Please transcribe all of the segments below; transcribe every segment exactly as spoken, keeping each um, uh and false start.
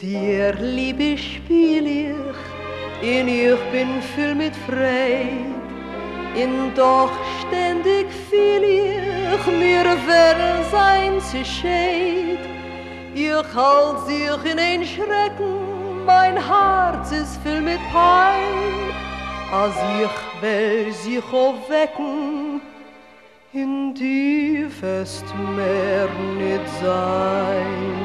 dir, Liebe, spiel ich, und ich bin voll mit Freude. Und doch ständig fühl ich, mir werden sein zu scheid. Ich halt sich in ein Schrecken, mein Herz ist voll mit Pein. Als ich will sich aufwecken, in die fest mehr nicht sein.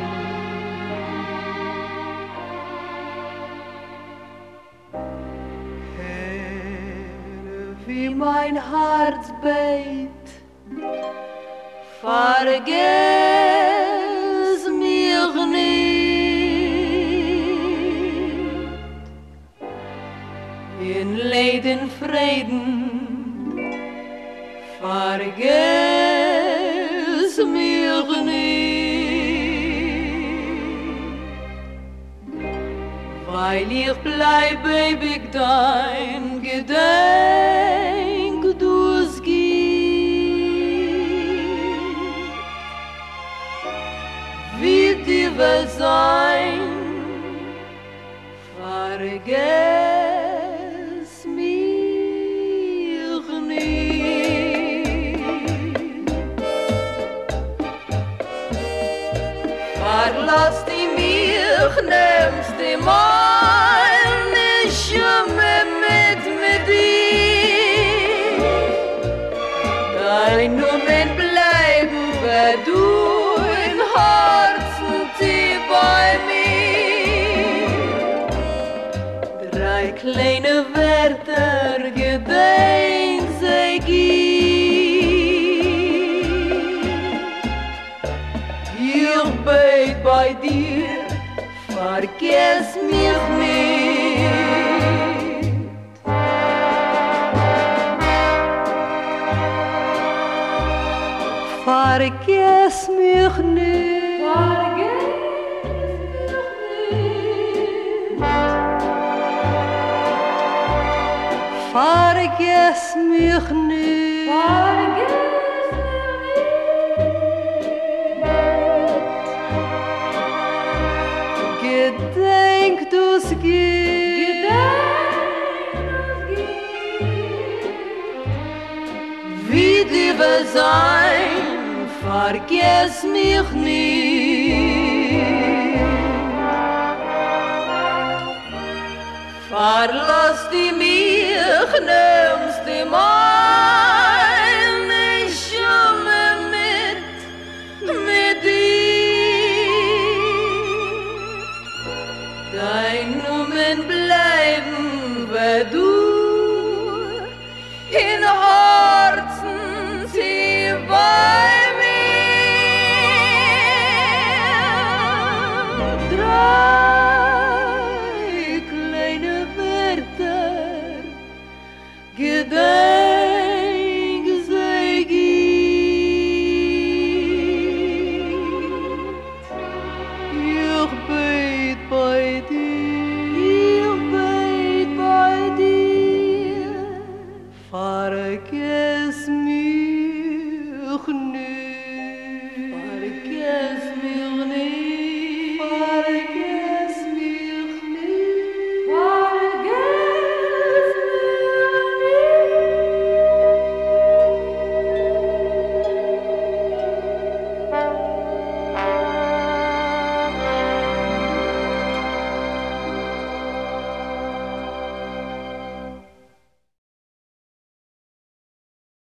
Höre, wie mein Herz beit, vergiss mich nicht. In Leid, in Frieden, vergiss mich nicht. Weil ich bleib ewig dein Gedenk, du's gibt. Wie die Welt sein, vergiss mich nicht. Verlass die mich, nimmst die mal nicht mehr mit mit dir. Dein Moment bleiben, wer du in Herzen tief bei mir. Drei kleine Wörter, gedenk sei gibt. Ich bete bei dir, vergiss mich nicht. Vergiss mich nicht. Vergiss mich nicht. Vergiss mich nicht. Gedenk du's gibt. Wie die Welt sein, vergiss mich nicht. Verlass die mich, nimmst die meine Schumme mit, mit dir. Dein Nomen bleiben, wer du in Herzen tief bei mir. Drei kleine Wörter, gedenk sei gibt. Ich bete bei dir, ich bete bei dir, vergiss mich nicht.